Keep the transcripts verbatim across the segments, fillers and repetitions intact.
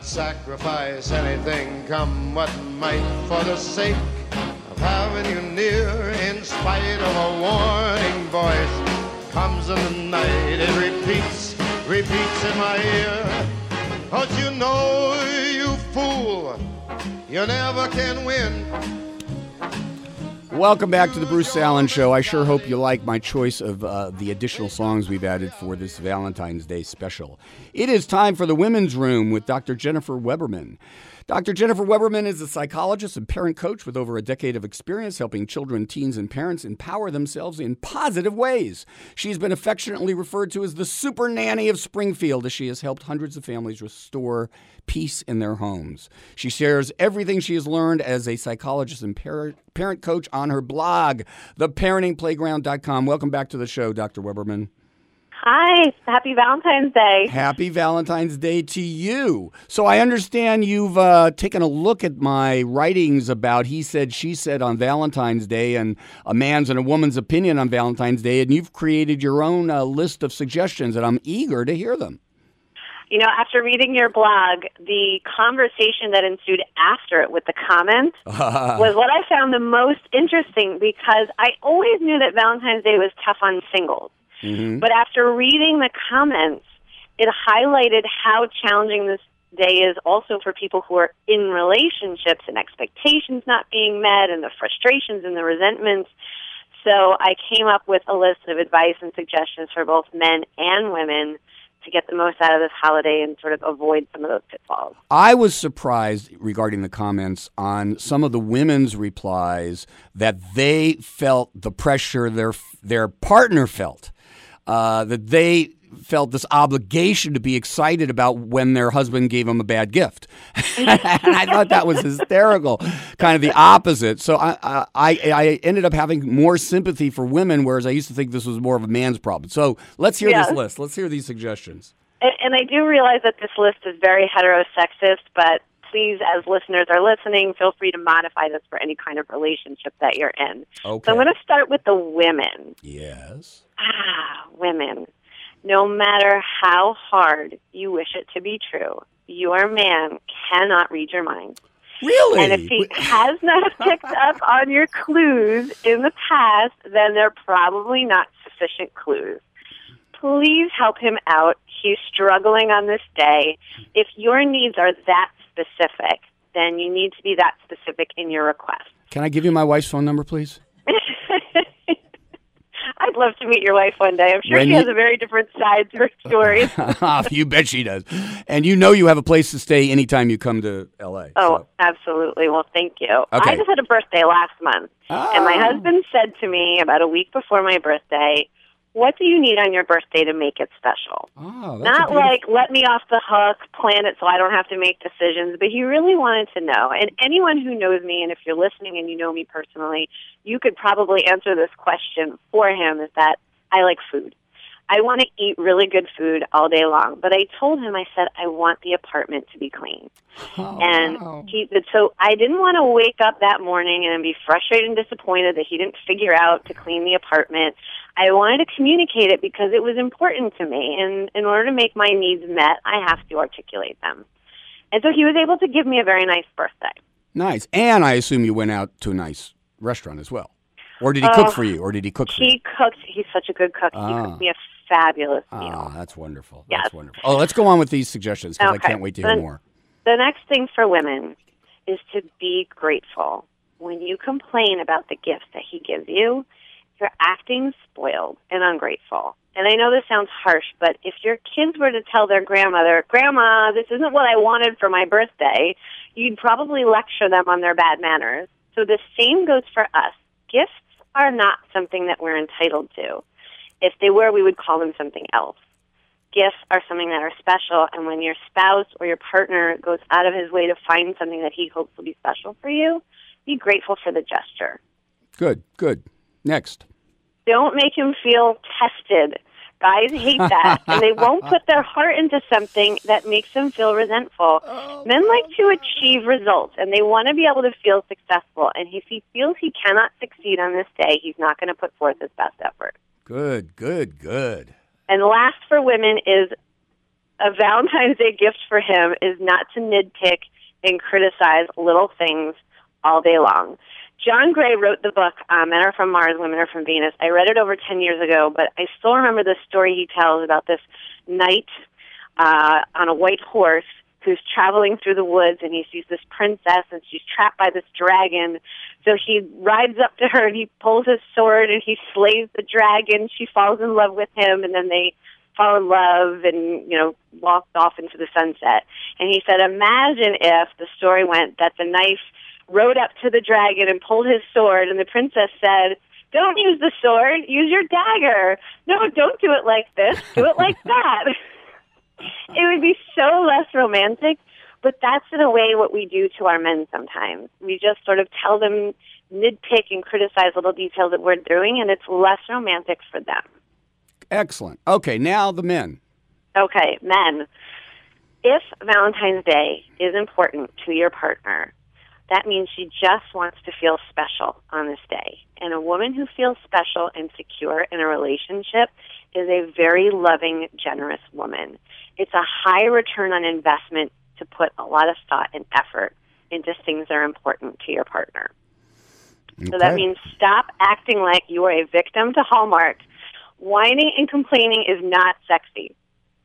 I'd sacrifice anything, come what might, for the sake of having you near. In spite of a warning voice, comes in the night, it repeats, repeats in my ear. Don't you know, you fool, you never can win. Welcome back to the Bruce Allen Show. I sure hope you like my choice of uh, the additional songs we've added for this Valentine's Day special. It is time for the Women's Room with Doctor Jennifer Weberman. Doctor Jennifer Weberman is a psychologist and parent coach with over a decade of experience helping children, teens, and parents empower themselves in positive ways. She's been affectionately referred to as the super nanny of Springfield, as she has helped hundreds of families restore peace in their homes. She shares everything she has learned as a psychologist and par- parent coach on her blog, the parenting playground dot com. Welcome back to the show, Doctor Weberman. Hi, happy Valentine's Day. Happy Valentine's Day to you. So I understand you've uh, taken a look at my writings about he said, she said on Valentine's Day and a man's and a woman's opinion on Valentine's Day, and you've created your own uh, list of suggestions, and I'm eager to hear them. You know, after reading your blog, the conversation that ensued after it with the comments was what I found the most interesting, because I always knew that Valentine's Day was tough on singles. Mm-hmm. But after reading the comments, it highlighted how challenging this day is also for people who are in relationships and expectations not being met and the frustrations and the resentments. So I came up with a list of advice and suggestions for both men and women to get the most out of this holiday and sort of avoid some of those pitfalls. I was surprised regarding the comments on some of the women's replies that they felt the pressure their their partner felt. Uh, that they felt this obligation to be excited about when their husband gave them a bad gift. And I thought that was hysterical, kind of the opposite. So I, I, I ended up having more sympathy for women, whereas I used to think this was more of a man's problem. So let's hear yes. this list. Let's hear these suggestions. And, and I do realize that this list is very heterosexist, but please, as listeners are listening, feel free to modify this for any kind of relationship that you're in. Okay. So I'm going to start with the women. Yes. Ah, women. No matter how hard you wish it to be true, your man cannot read your mind. Really? And if he has not picked up on your clues in the past, then they're probably not sufficient clues. Please help him out. He's struggling on this day. If your needs are that specific, then you need to be that specific in your request. Can I give you my wife's phone number, please? I'd love to meet your wife one day. I'm sure when she you... has a very different side to her story. You bet she does. And you know you have a place to stay anytime you come to L A. Oh, so. Absolutely. Well, thank you. Okay. I just had a birthday last month, oh. and my husband said to me about a week before my birthday, what do you need on your birthday to make it special? Oh, that's Not beautiful... like, let me off the hook, plan it so I don't have to make decisions, but he really wanted to know. And anyone who knows me, and if you're listening and you know me personally, you could probably answer this question for him, is that I like food. I want to eat really good food all day long. But I told him, I said, I want the apartment to be clean. Oh, and wow. he, so I didn't want to wake up that morning and be frustrated and disappointed that he didn't figure out to clean the apartment. I wanted to communicate it because it was important to me. And in order to make my needs met, I have to articulate them. And so he was able to give me a very nice birthday. Nice. And I assume you went out to a nice restaurant as well. Or did he uh, cook for you? Or did he cook for he you? He cooked. He's such a good cook. Ah. He cooked me a fabulous meal. Ah, that's wonderful. Yes. That's wonderful. Oh, let's go on with these suggestions because okay. I can't wait to hear the, more. The next thing for women is to be grateful. When you complain about the gifts that he gives you, you're acting spoiled and ungrateful. And I know this sounds harsh, but if your kids were to tell their grandmother, Grandma, this isn't what I wanted for my birthday, you'd probably lecture them on their bad manners. So the same goes for us. Gifts are not something that we're entitled to. If they were, we would call them something else. Gifts are something that are special, and when your spouse or your partner goes out of his way to find something that he hopes will be special for you, be grateful for the gesture. Good, good. Next. Don't make him feel tested. Guys hate that, and they won't put their heart into something that makes them feel resentful. Oh, Men like to achieve results, and they want to be able to feel successful. And if he feels he cannot succeed on this day, he's not going to put forth his best effort. Good, good, good. And last for women is a Valentine's Day gift for him is not to nitpick and criticize little things all day long. John Gray wrote the book, uh, Men Are From Mars, Women Are From Venus. I read it over ten years ago, but I still remember the story he tells about this knight uh, on a white horse who's traveling through the woods, and he sees this princess, and she's trapped by this dragon. So he rides up to her, and he pulls his sword, and he slays the dragon. She falls in love with him, and then they fall in love and, you know, walked off into the sunset. And he said, imagine if the story went that the knight rode up to the dragon and pulled his sword, and the princess said, don't use the sword, use your dagger. No, don't do it like this, do it like that. It would be so less romantic, but that's in a way what we do to our men sometimes. We just sort of tell them, nitpick and criticize little details that we're doing, and it's less romantic for them. Excellent. Okay, now the men. Okay, men. If Valentine's Day is important to your partner, that means she just wants to feel special on this day. And a woman who feels special and secure in a relationship is a very loving, generous woman. It's a high return on investment to put a lot of thought and effort into things that are important to your partner. Okay. So that means stop acting like you are a victim to Hallmark. Whining and complaining is not sexy.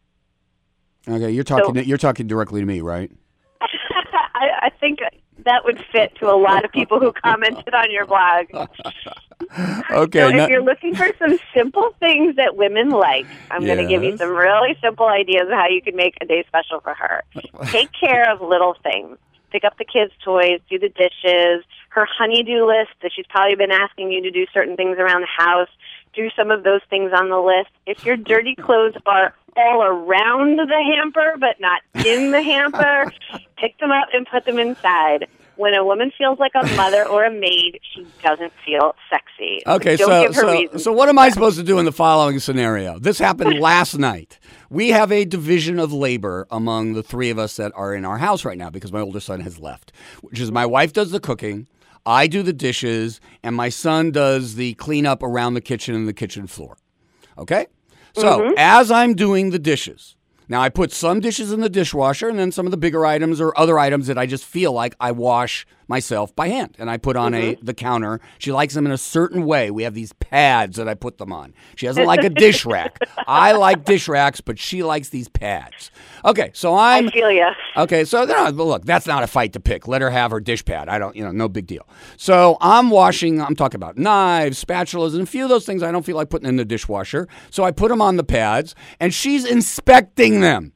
Okay, you're talking so, you're talking directly to me, right? I, I think that would fit to a lot of people who commented on your blog. Okay. So no- if you're looking for some simple things that women like, I'm yes. going to give you some really simple ideas of how you can make a day special for her. Take care of little things. Pick up the kids' toys, do the dishes, her honey-do list that she's probably been asking you to do certain things around the house. Do some of those things on the list. If your dirty clothes are all around the hamper but not in the hamper, pick them up and put them inside. When a woman feels like a mother or a maid, she doesn't feel sexy. Okay, Don't so give her so, reasons. so what am I supposed to do in the following scenario? This happened last night. We have a division of labor among the three of us that are in our house right now because my older son has left, which is my wife does the cooking, I do the dishes, and my son does the cleanup around the kitchen and the kitchen floor. Okay? So Mm-hmm. as I'm doing the dishes, now I put some dishes in the dishwasher and then some of the bigger items or other items that I just feel like I wash myself by hand. And I put on mm-hmm. a the counter. She likes them in a certain way. We have these pads that I put them on. She doesn't like a dish rack. I like dish racks, but she likes these pads. Okay, so I'm... I feel ya. Okay, so no, look, that's not a fight to pick. Let her have her dish pad. I don't, you know, no big deal. So I'm washing, I'm talking about knives, spatulas, and a few of those things I don't feel like putting in the dishwasher. So I put them on the pads, and she's inspecting them.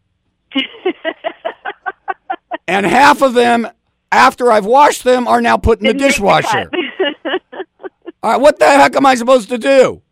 And half of them, after I've washed them, are now put in the dishwasher. All right, what the heck am I supposed to do?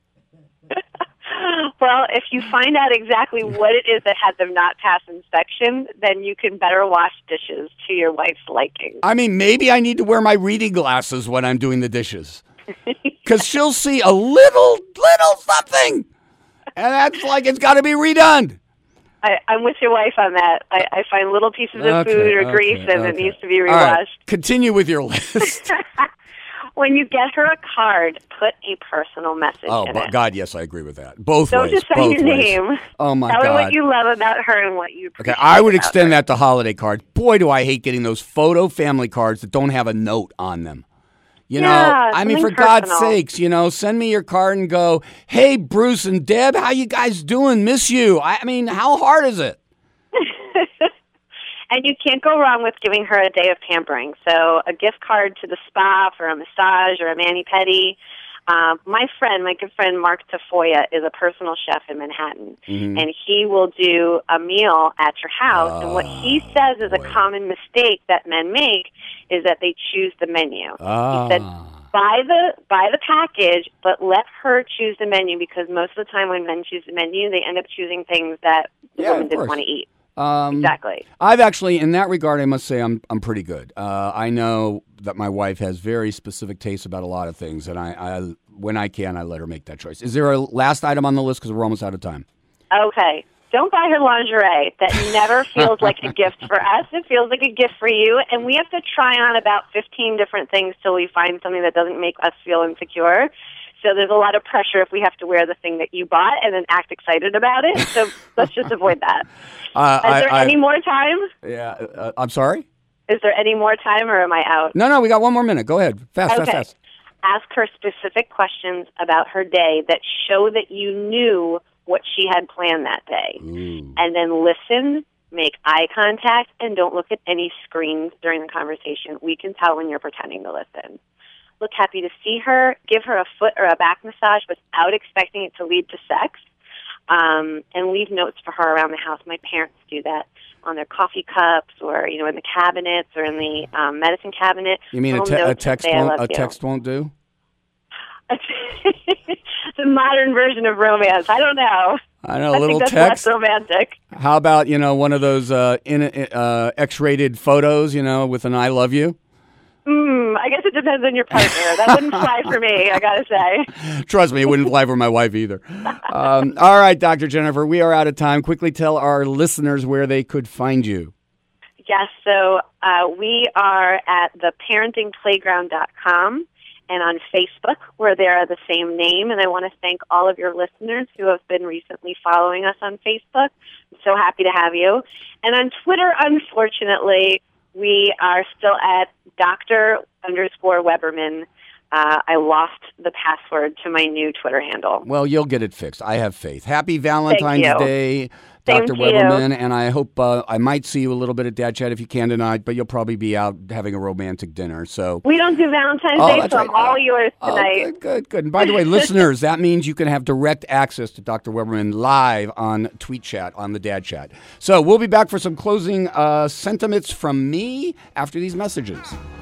Well, if you find out exactly what it is that had them not pass inspection, then you can better wash dishes to your wife's liking. I mean, maybe I need to wear my reading glasses when I'm doing the dishes. Because she'll see a little, little something. And that's like it's got to be redone. I, I'm with your wife on that. I, I find little pieces of okay, food or okay, grease and okay. it needs to be rewashed. All right. Continue with your list. When you get her a card, put a personal message oh, in but it. God, yes, I agree with that. Both Don't ways. just sign both your ways. name. Oh, my Tell God. her what you love about her and what you appreciate. Okay, I would about extend her. that to holiday cards. Boy, do I hate getting those photo family cards that don't have a note on them. You know, yeah, I mean, for personal. God's sakes, you know, send me your card and go, hey, Bruce and Deb, how you guys doing? Miss you. I, I mean, how hard is it? And you can't go wrong with giving her a day of pampering. So a gift card to the spa for a massage or a mani-pedi. Uh, my friend, my good friend Mark Tafoya, is a personal chef in Manhattan. Mm-hmm. And he will do a meal at your house. Oh, and what he says is boy. a common mistake that men make is that they choose the menu. Ah. He said, buy the, buy the package, but let her choose the menu, because most of the time when men choose the menu, they end up choosing things that the Yeah, woman of didn't course. want to eat. Um, Exactly. I've actually, in that regard, I must say I'm I'm pretty good. Uh, I know that my wife has very specific tastes about a lot of things, and I, I when I can, I let her make that choice. Is there a last item on the list? Because we're almost out of time. Okay. Don't buy her lingerie. That never feels like a gift for us. It feels like a gift for you. And we have to try on about fifteen different things till we find something that doesn't make us feel insecure. So there's a lot of pressure if we have to wear the thing that you bought and then act excited about it. So let's just avoid that. Uh, Is there I, any I, more time? Yeah, uh, I'm sorry? Is there any more time, or am I out? No, no, we got one more minute. Go ahead. Fast, Okay. fast, fast. Ask her specific questions about her day that show that you knew what she had planned that day. Ooh. And then listen, make eye contact, and don't look at any screens during the conversation. We can tell when you're pretending to listen. Look happy to see her. Give her a foot or a back massage without expecting it to lead to sex. Um, and leave notes for her around the house. My parents do that on their coffee cups, or you know, in the cabinets, or in the um, medicine cabinet. You mean a, Little te- a notes that text say, "I won't, love a you." text won't do? It's a modern version of romance. I don't know. I know, a I little think that's text. less romantic. How about, you know, one of those uh, in, uh, X-rated photos, you know, with an I love you? Mm, I guess it depends on your partner. That wouldn't fly for me, I gotta say. Trust me, it wouldn't fly for my wife either. Um, all right, Doctor Jennifer, we are out of time. Quickly tell our listeners where they could find you. Yes, so uh, we are at the parenting playground dot com and on Facebook, where they are the same name. And I want to thank all of your listeners who have been recently following us on Facebook. I'm so happy to have you. And on Twitter, unfortunately, we are still at Doctor underscore Weberman. Uh, I lost the password to my new Twitter handle. Well, you'll get it fixed. I have faith. Happy Valentine's you. Day, Same Doctor to you. Weberman, and I hope uh, I might see you a little bit at Dad Chat if you can tonight, but you'll probably be out having a romantic dinner. So We don't do Valentine's Oh, Day, that's so I'm right. all yours Oh, tonight. good, good, good. And by the way, listeners, that means you can have direct access to Doctor Weberman live on Tweet Chat, on the Dad Chat. So we'll be back for some closing uh, sentiments from me after these messages.